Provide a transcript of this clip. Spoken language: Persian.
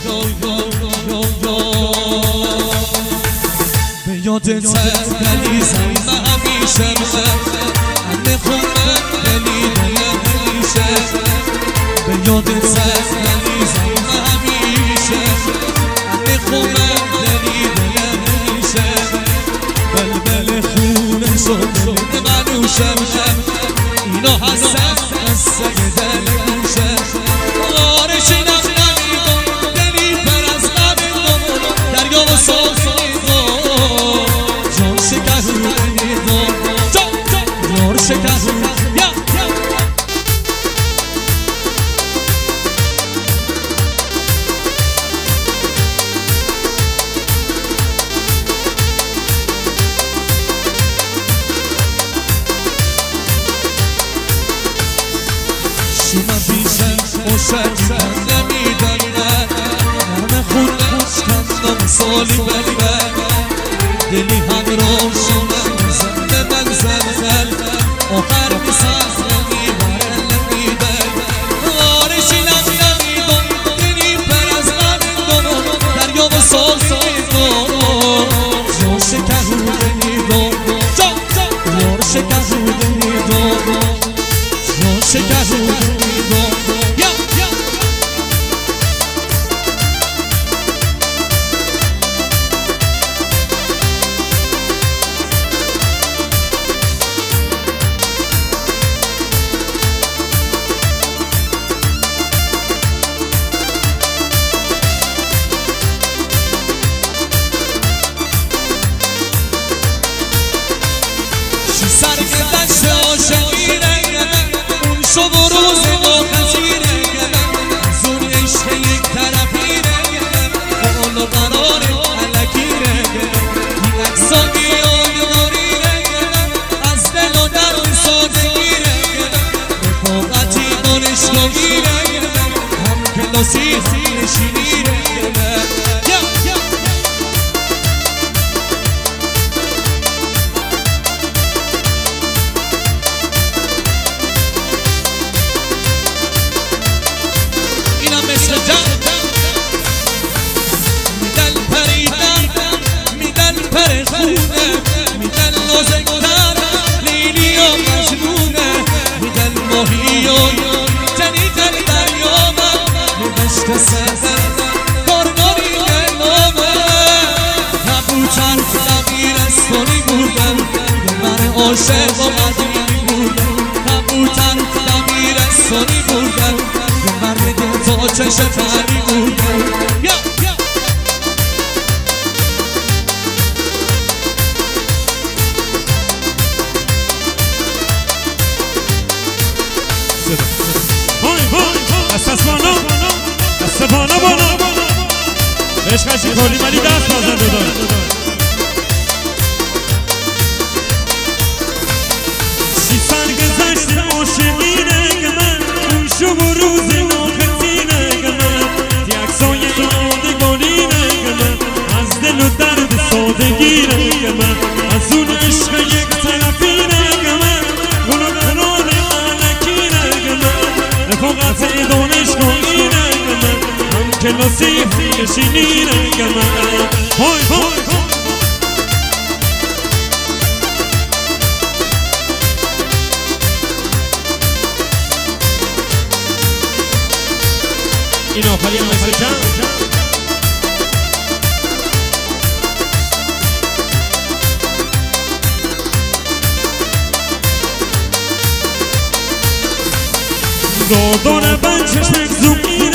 به یادت دلیزم همیشه همه خونم دلی همیشه به یادت دلیزم همیشه همه خونم دلی همیشه بلبل خونه شد منوشم اینا هستن از سگ دل گوشه غارشینم نمیدم دلی پر از نمیدم دریا و سازیدم جان شکر نمیدم جان شکر شما بیشم خوشم نمیدارم همه خونش کندم سالی بگم دلی هم رو شما زنده من زلزل آخر بساز نمیبرن نمیبر غارشینم نمیدم دلی پر از نمیدم دریا و ساز نمیدم جان شکر نمیدم جان شکر نمیدم جان شکر شب و روز با خزیره زون عشق یک طرفیره قول و قرار علکیره این اکسا بیادگاریره از دل و درون سادگیره رفاقتی دانشگاهیره هم کلاسی نشینیره میدن نازکتر لیلی و مجنونه میدن ماهی و جنیدن دریامه میدشت سزن کارگاری گلامه نبوتر دبیرستانی بودم من عاشق و مدینی بودم نبوتر دبیرستانی بودم من دل تا چشم تری بودم دست بالا عشقشی کلی ولی دست بازن بدار سی سال گذشت عاشقینه من اون شب و روز آخرینه من یکسای یادگارینه من از دل و درد سادگیره من از اون عشق یک طرفینه من اون قرار علکینه من رفاقت دانشگاهینه کلاسی نشینیره من های های این آخرین مسیجم دادان من چشمک زومی